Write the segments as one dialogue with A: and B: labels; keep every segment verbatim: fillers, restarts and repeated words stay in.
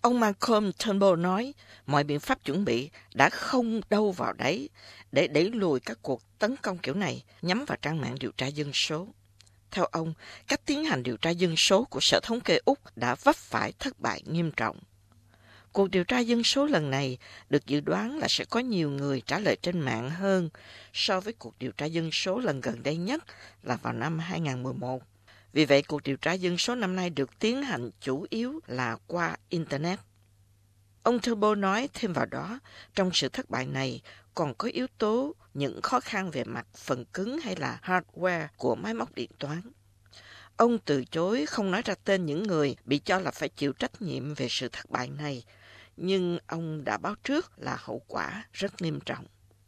A: Ông Malcolm Turnbull nói mọi biện pháp chuẩn bị đã không đâu vào đấy để đẩy lùi các cuộc tấn công kiểu này nhắm vào trang mạng điều tra dân số. Theo ông, cách tiến hành điều tra dân số của Sở Thống kê Úc đã vấp phải thất bại nghiêm trọng. Cuộc điều tra dân số lần này được dự đoán là sẽ có nhiều người trả lời trên mạng hơn so với cuộc điều tra dân số lần gần đây nhất là vào năm hai không một một. Vì vậy, cuộc điều tra dân số năm nay được tiến hành chủ yếu là qua Internet. Ông Turnbull nói thêm vào đó, trong sự thất bại này còn có yếu tố những khó khăn về mặt phần cứng hay là hardware của máy móc điện toán. Ông từ chối không nói ra tên những người bị cho là phải chịu trách nhiệm về sự thất bại này, nhưng ông đã báo trước là hậu quả rất nghiêm trọng.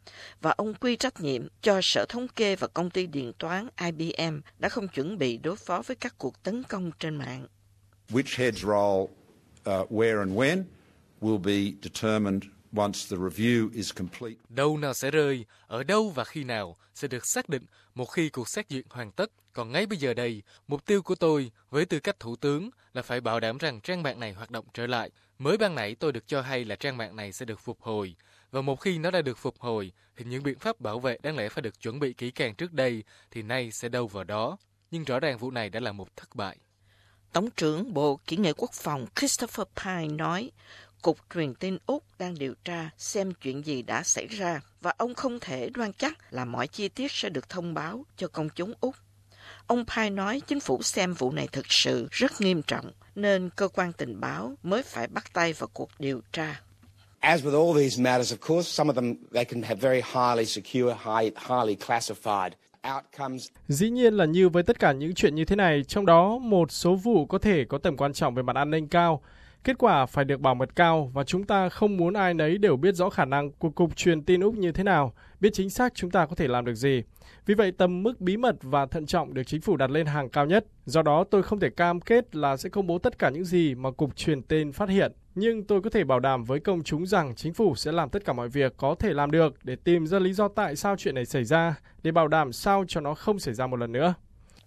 A: Và ông quy trách nhiệm cho Sở Thống kê và công ty điện toán I B M đã không chuẩn bị đối phó với các cuộc tấn công trên mạng.
B: Which heads roll, uh, where and when will be determined once the review is complete.
C: Đâu nào sẽ rơi, ở đâu và khi nào sẽ được xác định một khi cuộc xét duyệt hoàn tất. Còn ngay bây giờ đây, mục tiêu của tôi với tư cách thủ tướng là phải bảo đảm rằng trang mạng này hoạt động trở lại. Mới ban nãy tôi được cho hay là trang mạng này sẽ được phục hồi. Và một khi nó đã được phục hồi, thì những biện pháp bảo vệ đáng lẽ phải được chuẩn bị kỹ càng trước đây, thì nay sẽ đâu vào đó. Nhưng rõ ràng vụ này đã là một thất bại.
A: Tổng trưởng Bộ Kỹ nghệ Quốc phòng Christopher Pyne nói, Cục Truyền tin Úc đang điều tra xem chuyện gì đã xảy ra và ông không thể đoan chắc là mọi chi tiết sẽ được thông báo cho công chúng Úc. Ông Pyne nói chính phủ xem vụ này thực sự rất nghiêm trọng nên cơ quan tình báo mới phải bắt tay vào cuộc điều tra.
D: As with all these matters, of course, some of them they can have very highly secure, high, highly classified outcomes.
E: Dĩ nhiên là như với tất cả những chuyện như thế này, trong đó một số vụ có thể có tầm quan trọng về mặt an ninh cao. Kết quả phải được bảo mật cao và chúng ta không muốn ai nấy đều biết rõ khả năng của Cục Truyền tin Úc như thế nào, biết chính xác chúng ta có thể làm được gì. Vì vậy, tầm mức bí mật và thận trọng được chính phủ đặt lên hàng cao nhất. Do đó, tôi không thể cam kết là sẽ công bố tất cả những gì mà Cục Truyền tin phát hiện. Nhưng tôi có thể bảo đảm với công chúng rằng chính phủ sẽ làm tất cả mọi việc có thể làm được để tìm ra lý do tại sao chuyện này xảy ra, để bảo đảm sao cho nó không xảy ra một lần nữa.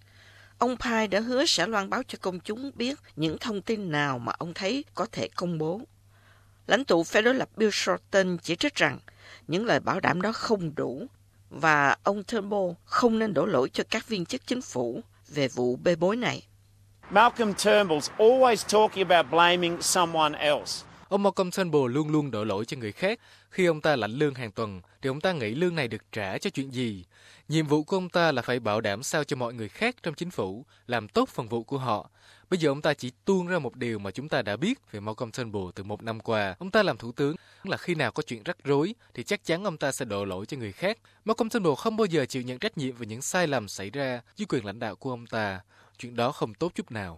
A: Ông Pyne đã hứa sẽ loan báo cho công chúng biết những thông tin nào mà ông thấy có thể công bố. Lãnh tụ phe đối lập Bill Shorten chỉ trích rằng những lời bảo đảm đó không đủ và ông Turnbull không nên đổ lỗi cho các viên chức chính phủ về vụ bê bối này.
F: Malcolm Turnbull's always talking about blaming someone else.
C: Ông Malcolm Turnbull luôn luôn đổ lỗi cho người khác. Khi ông ta lãnh lương hàng tuần, thì ông ta nghĩ lương này được trả cho chuyện gì? Nhiệm vụ của ông ta là phải bảo đảm sao cho mọi người khác trong chính phủ làm tốt phần vụ của họ. Bây giờ ông ta chỉ tuôn ra một điều mà chúng ta đã biết về Malcolm Turnbull từ một năm qua. Ông ta làm thủ tướng là khi nào có chuyện rắc rối thì chắc chắn ông ta sẽ đổ lỗi cho người khác. Malcolm Turnbull không bao giờ chịu nhận trách nhiệm về những sai lầm xảy ra dưới quyền lãnh đạo của ông ta. Chuyện đó không tốt chút nào.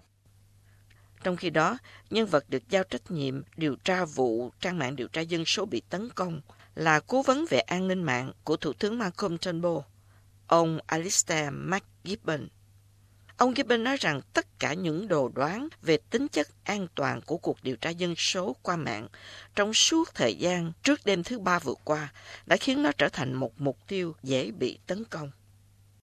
A: Trong khi đó, nhân vật được giao trách nhiệm điều tra vụ trang mạng điều tra dân số bị tấn công là cố vấn về an ninh mạng của Thủ tướng Malcolm Turnbull, ông Alistair McGibbon. Ông Gibbon nói rằng tất cả những đồn đoán về tính chất an toàn của cuộc điều tra dân số qua mạng trong suốt thời gian trước đêm thứ Ba vừa qua đã khiến nó trở thành một mục tiêu dễ bị tấn công.